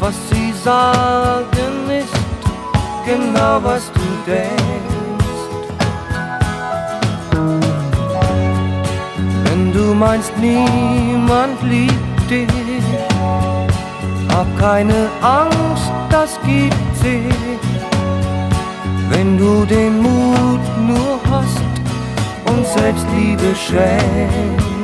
Was sie sagen ist genau, was du denkst. Wenn du meinst, niemand liebt dich, hab keine Angst, das gibt sich. Wenn du den Mut nur hast und Selbstliebe schenkst.